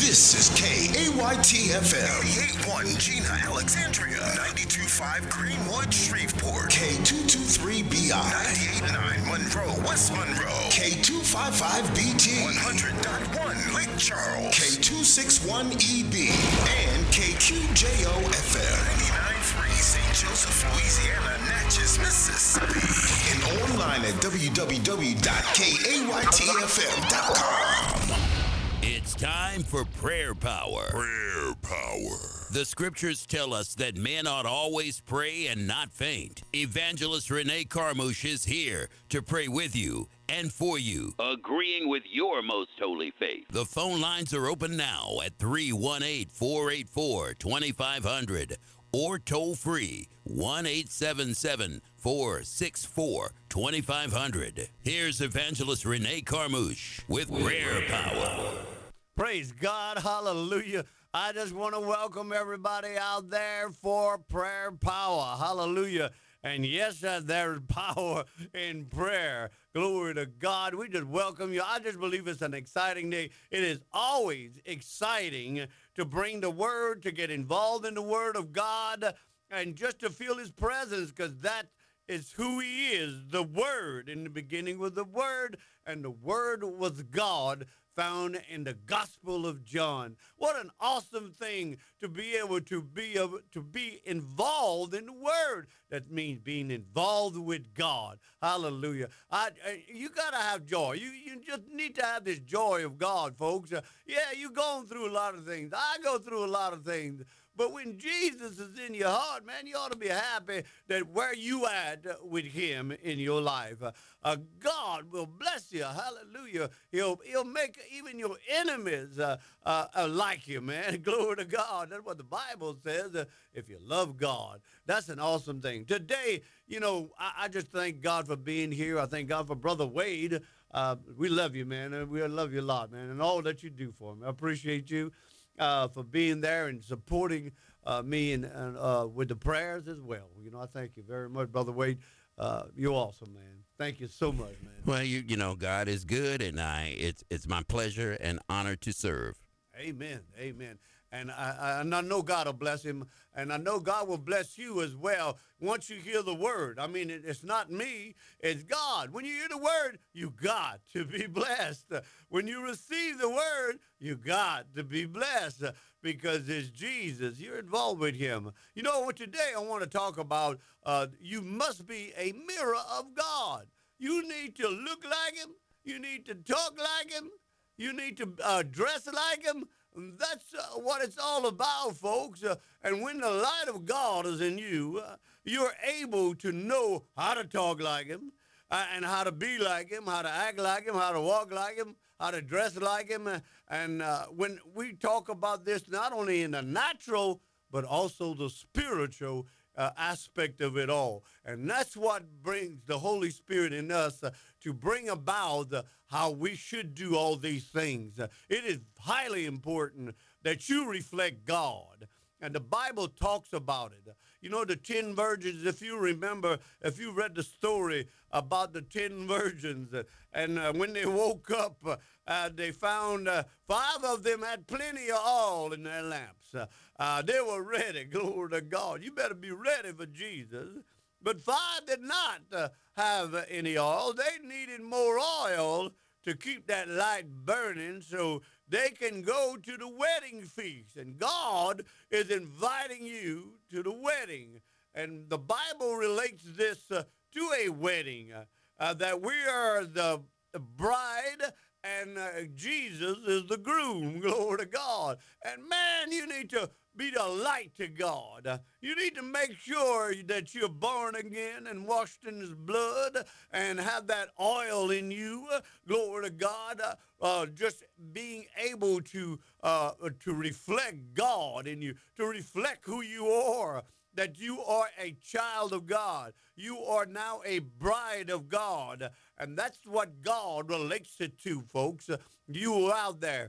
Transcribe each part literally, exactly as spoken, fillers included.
This is K A Y T F M. eighty-eight point one Gina, Alexandria. ninety-two point five Greenwood, Shreveport. K two twenty-three B I. ninety-eight point nine Monroe, West Monroe. K two fifty-five B T. one hundred point one Lake Charles. K two sixty-one E B. And K Q J O F M. ninety-nine point three Saint Joseph, Louisiana, Natchez, Mississippi. And online at w w w dot k a y t f m dot com. It's time for prayer power. Prayer power. The scriptures tell us that men ought always pray and not faint. Evangelist Renee Carmouche is here to pray with you and for you, agreeing with your most holy faith. The phone lines are open now at three one eight, four eight four, two five zero zero or toll free one eight seven seven, four six four, two five zero zero. Here's Evangelist Renee Carmouche with prayer power. Praise God. Hallelujah. I just want to welcome everybody out there for prayer power. Hallelujah. And yes, uh, there's power in prayer. Glory to God. We just welcome you. I just believe it's an exciting day. It is always exciting to bring the word, to get involved in the word of God, and just to feel his presence, because that is who he is, the word. In the beginning was the word, and the word was God, found in the Gospel of John. What an awesome thing to be able to be able to be involved in the Word. That means being involved with God. Hallelujah. I, I, you got to have joy. You, you just need to have this joy of God, folks. Uh, yeah, you're going through a lot of things. I go through a lot of things. But when Jesus is in your heart, man, you ought to be happy that where you at with him in your life. Uh, uh, God will bless you. Hallelujah. He'll, he'll make even your enemies uh, uh, uh, like you, man. Glory to God. That's what the Bible says. Uh, if you love God, that's an awesome thing. Today, you know, I, I just thank God for being here. I thank God for Brother Wade. Uh, we love you, man. And we love you a lot, man, and all that you do for me. I appreciate you. Uh, for being there and supporting uh, me and, and uh, with the prayers as well. You know, I thank you very much, Brother Wade. Uh, you're awesome, man. Thank you so much, man. Well, you you know, God is good, and I it's it's my pleasure and honor to serve. Amen. Amen. And I, I, and I know God will bless him, and I know God will bless you as well once you hear the word. I mean, it, it's not me, it's God. When you hear the word, you got to be blessed. When you receive the word, you got to be blessed because it's Jesus. You're involved with him. You know what, today I want to talk about, uh, you must be a mirror of God. You need to look like him. You need to talk like him. You need to uh, dress like him. That's uh, what it's all about, folks. Uh, and when the light of God is in you, uh, you're able to know how to talk like him uh, and how to be like him, how to act like him, how to walk like him, how to dress like him. Uh, and uh, when we talk about this, not only in the natural, but also the spiritual uh, aspect of it all. And that's what brings the Holy Spirit in us uh, to bring about uh, how we should do all these things. Uh, it is highly important that you reflect God. And the Bible talks about it. You know, the ten virgins, if you remember, if you read the story about the ten virgins, uh, and uh, when they woke up, uh, uh, they found uh, five of them had plenty of oil in their lamps. Uh, uh, they were ready, glory to God. You better be ready for Jesus. But five did not uh, have uh, any oil. They needed more oil to keep that light burning so they can go to the wedding feast. And God is inviting you to the wedding. And the Bible relates this uh, to a wedding, uh, uh, that we are the, the bride and uh, Jesus is the groom. Glory to God. And man, you need to be the light to God. Uh, you need to make sure that you're born again and washed in his blood and have that oil in you. Uh, glory to God. Uh, uh, just being able to, uh, to reflect God in you, to reflect who you are, that you are a child of God. You are now a bride of God. And that's what God relates it to, folks. Uh, you out there.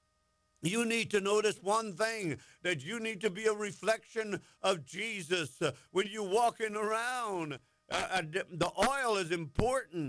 You need to notice one thing, that you need to be a reflection of Jesus uh, when you're walking around. Uh, uh, the oil is important.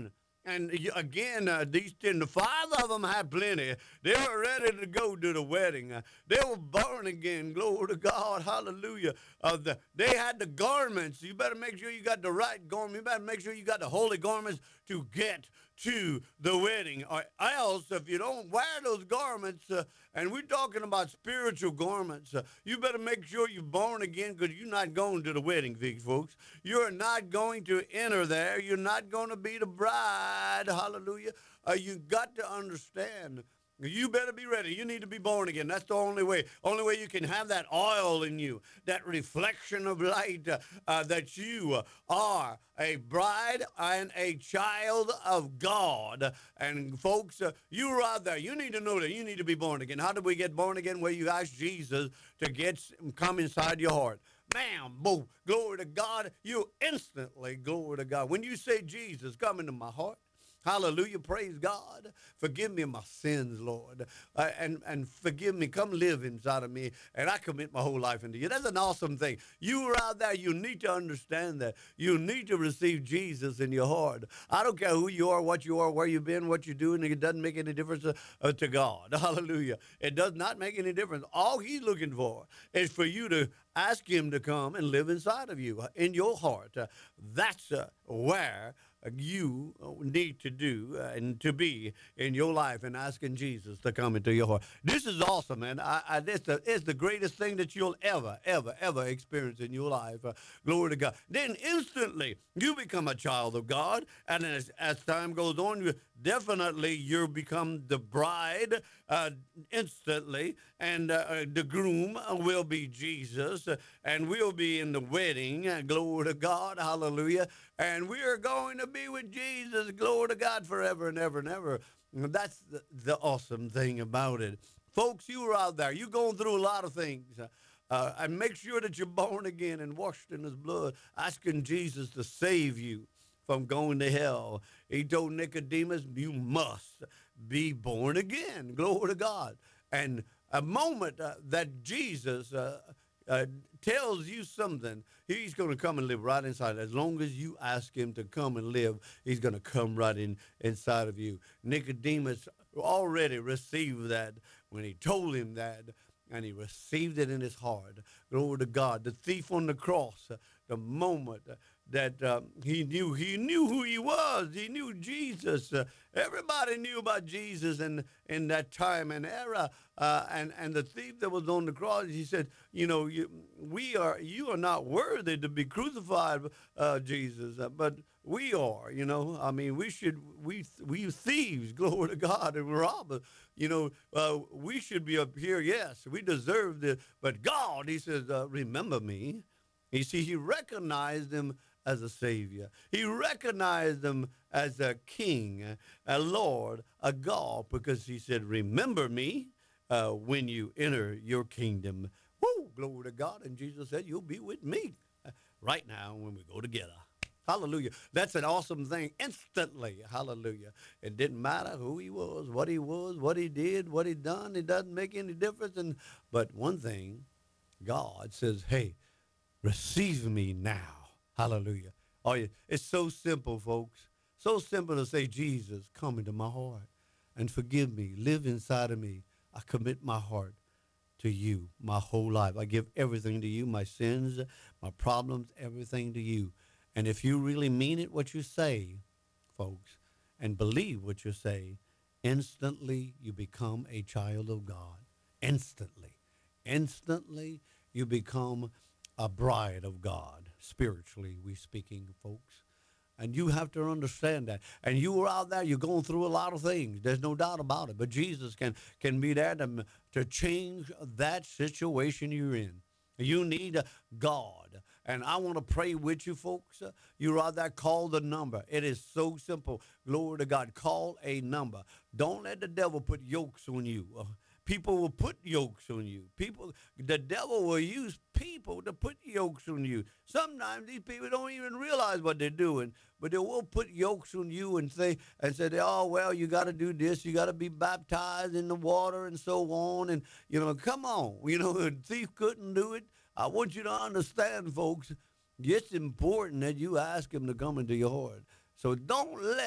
And y- again, uh, these ten, the five of them had plenty. They were ready to go to the wedding. Uh, they were born again. Glory to God. Hallelujah. Uh, the, they had the garments. You better make sure you got the right garment. You better make sure you got the holy garments to get to the wedding. Or else, if you don't wear those garments, uh, and we're talking about spiritual garments, uh, you better make sure you're born again because you're not going to the wedding, these folks. You're not going to enter there. You're not going to be the bride. Hallelujah. Uh, you got to understand. You better be ready. You need to be born again. That's the only way. Only way you can have that oil in you, that reflection of light, uh, uh, that you uh, are a bride and a child of God. And folks, uh, you are out there. You need to know that you need to be born again. How do we get born again? Well, you ask Jesus to get come inside your heart. Bam, boom, glory to God. You instantly, glory to God. When you say, Jesus, come into my heart, hallelujah, praise God. Forgive me my sins, Lord, uh, and, and forgive me. Come live inside of me, and I commit my whole life into you. That's an awesome thing. You are out there, you need to understand that. You need to receive Jesus in your heart. I don't care who you are, what you are, where you've been, what you're doing. It doesn't make any difference uh, uh, to God. Hallelujah. It does not make any difference. All he's looking for is for you to ask him to come and live inside of you, uh, in your heart. Uh, that's uh, where you need to do uh, and to be in your life, and asking Jesus to come into your heart. This is awesome, man. I, I, it's, the, it's the greatest thing that you'll ever, ever, ever experience in your life. Uh, glory to God. Then instantly you become a child of God, and as, as time goes on, you definitely you become the bride uh, instantly, and uh, the groom will be Jesus, uh, and we'll be in the wedding. Uh, glory to God. Hallelujah. And we are going to be with Jesus, glory to God, forever and ever and ever. That's the, the awesome thing about it. Folks, you are out there. You're going through a lot of things. Uh, uh, and make sure that you're born again and washed in his blood, asking Jesus to save you from going to hell. He told Nicodemus, you must be born again. Glory to God. And a moment uh, that Jesus uh, uh, tells you something, he's going to come and live right inside. As long as you ask him to come and live, he's going to come right in inside of you. Nicodemus already received that when he told him that, and he received it in his heart. Glory to God. The thief on the cross, uh, the moment uh, that um, he knew, he knew who he was. He knew Jesus. Uh, everybody knew about Jesus in, in that time and era. Uh, and, and the thief that was on the cross, he said, you know, you, we are, you are not worthy to be crucified, uh, Jesus, uh, but we are, you know. I mean, we should, we, we thieves, glory to God, and robbers, you know, uh, we should be up here. Yes, we deserve this. But God, he says, uh, remember me. You see, he recognized him as a savior. He recognized him as a king, a Lord, a God, because he said, remember me uh, when you enter your kingdom. Woo, glory to God. And Jesus said, you'll be with me uh, right now when we go together. Hallelujah. That's an awesome thing. Instantly. Hallelujah. It didn't matter who he was, what he was, what he did, what he done. It doesn't make any difference. And but one thing, God says, hey, receive me now. Hallelujah. Oh, yeah. It's so simple, folks. So simple to say, Jesus, come into my heart and forgive me. Live inside of me. I commit my heart to you, my whole life. I give everything to you, my sins, my problems, everything to you. And if you really mean it, what you say, folks, and believe what you say, instantly you become a child of God. Instantly. Instantly you become a bride of God, spiritually we speaking, folks. And you have to understand that. And you are out there, you're going through a lot of things. There's no doubt about it. But Jesus can, can be there to, to change that situation you're in. You need a God. And I want to pray with you, folks. Uh, You're out there, call the number. It is so simple. Glory to God. Call a number. Don't let the devil put yokes on you. Uh, people will put yokes on you. People, the devil will use people to put yokes on you. Sometimes these people don't even realize what they're doing, but they will put yokes on you and say, and say, oh, well, you got to do this. You got to be baptized in the water and so on. And, you know, come on. You know, a thief couldn't do it. I want you to understand, folks, it's important that you ask him to come into your heart. So don't let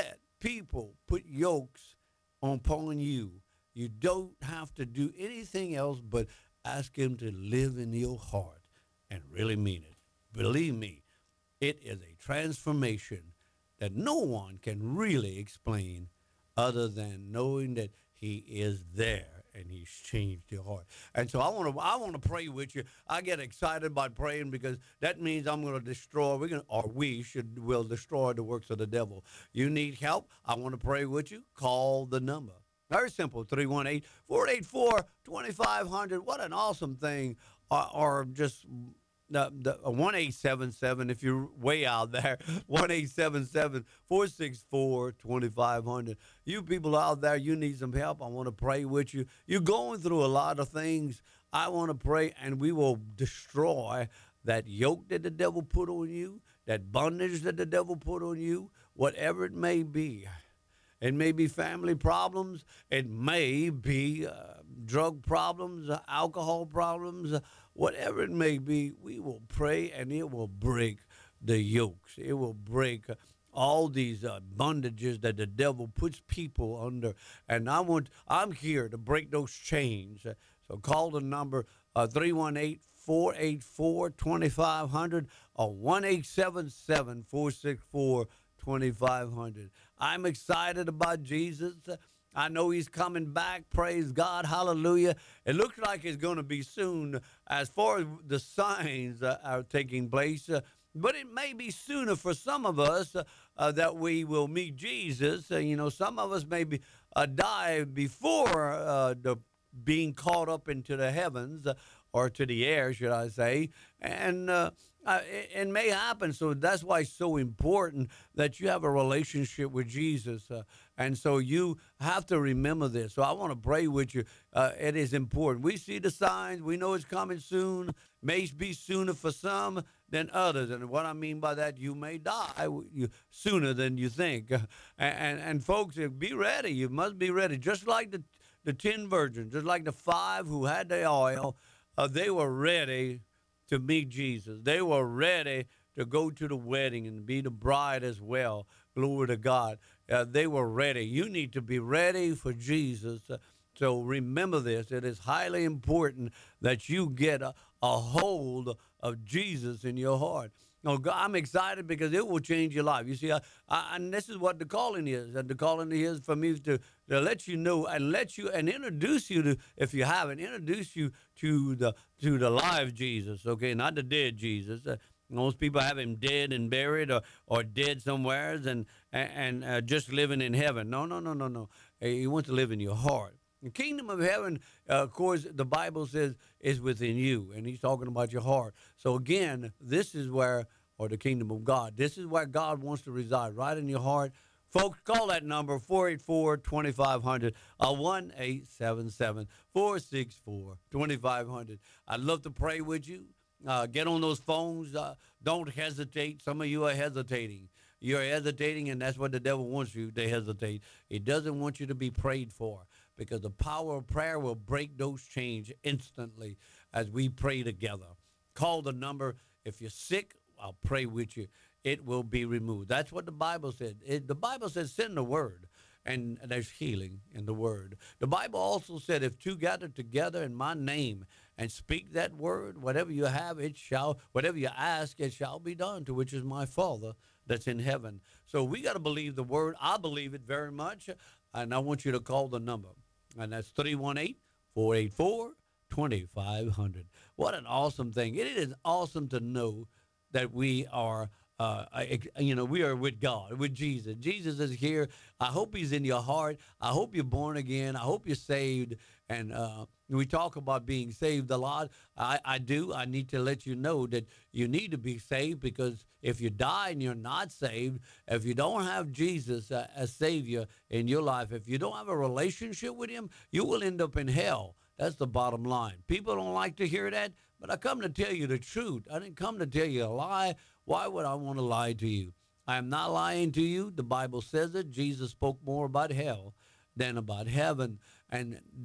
people put yokes upon you. You don't have to do anything else but ask him to live in your heart and really mean it. Believe me, it is a transformation that no one can really explain other than knowing that he is there and he's changed your heart. And so I want to I want to pray with you. I get excited by praying because that means I'm going to destroy we're going to, or we should will destroy the works of the devil. You need help? I want to pray with you. Call the number. Very simple, three one eight, four eight four, two five zero zero. What an awesome thing. Or, or just the, the one eight seven seven, if you're way out there, one eight seven seven, four six four, two five zero zero. You people out there, you need some help. I want to pray with you. You're going through a lot of things. I want to pray, and we will destroy that yoke that the devil put on you, that bondage that the devil put on you, whatever it may be. It may be family problems. It may be uh, drug problems, uh, alcohol problems, uh, whatever it may be. We will pray, and it will break the yokes. It will break uh, all these uh, bondages that the devil puts people under. And I want, I'm here to break those chains. Uh, so call the number uh, three one eight, four eight four, two five zero zero or one eight seven seven, four six four, two five zero zero. I'm excited about Jesus. I know he's coming back. Praise God. Hallelujah. It looks like it's going to be soon as far as the signs uh, are taking place. Uh, but it may be sooner for some of us uh, uh, that we will meet Jesus. Uh, you know, some of us maybe uh, die before uh, the being caught up into the heavens uh, or to the air, should I say. And uh, uh, it, it may happen. So that's why it's so important that you have a relationship with Jesus. Uh, and so you have to remember this. So I want to pray with you. Uh, it is important. We see the signs. We know it's coming soon. May be sooner for some than others. And what I mean by that, you may die you, sooner than you think. Uh, and, and, and folks, be ready. You must be ready. Just like the, the ten virgins, just like the five who had the oil, uh, they were ready to meet Jesus. They were ready to go to the wedding and be the bride as well. Glory to God. Uh, they were ready. You need to be ready for Jesus. Uh, so remember this. It is highly important that you get a, a hold of Jesus in your heart. Oh, God, I'm excited because it will change your life. You see, I, I, and this is what the calling is. And the calling is for me to, to let you know and let you and introduce you to, if you haven't, introduce you to the to the live Jesus. Okay, not the dead Jesus. Uh, most people have him dead and buried, or, or dead somewhere, and and uh, just living in heaven. No, no, no, no, no. He wants to live in your heart. The kingdom of heaven, uh, of course, the Bible says is within you, and he's talking about your heart. So again, this is where, or the kingdom of God, this is where God wants to reside, right in your heart. Folks, call that number, four eight four, two five zero zero, or one eight seven seven, four six four, two five zero zero. I'd love to pray with you. Uh, get on those phones. Uh, don't hesitate. Some of you are hesitating. You're hesitating, and that's what the devil wants you to hesitate. He doesn't want you to be prayed for, because the power of prayer will break those chains instantly as we pray together. Call the number. If you're sick, I'll pray with you. It will be removed. That's what the Bible said. It, the Bible says send the word, and there's healing in the word. The Bible also said if two gather together in my name and speak that word, whatever you have, it shall, whatever you ask, it shall be done, to which is my Father that's in heaven. So we got to believe the word. I believe it very much, and I want you to call the number, and that's three one eight, four eight four, two five zero zero. What an awesome thing. It is awesome to know that we are, uh, you know, we are with God, with Jesus. Jesus is here. I hope he's in your heart. I hope you're born again. I hope you're saved. And uh, we talk about being saved a lot. I, I do. I need to let you know that you need to be saved, because if you die and you're not saved, if you don't have Jesus uh, as Savior in your life, if you don't have a relationship with him, you will end up in hell. That's the bottom line. People don't like to hear that, but I come to tell you the truth. I didn't come to tell you a lie. Why would I want to lie to you? I am not lying to you. The Bible says it. Jesus spoke more about hell than about heaven. And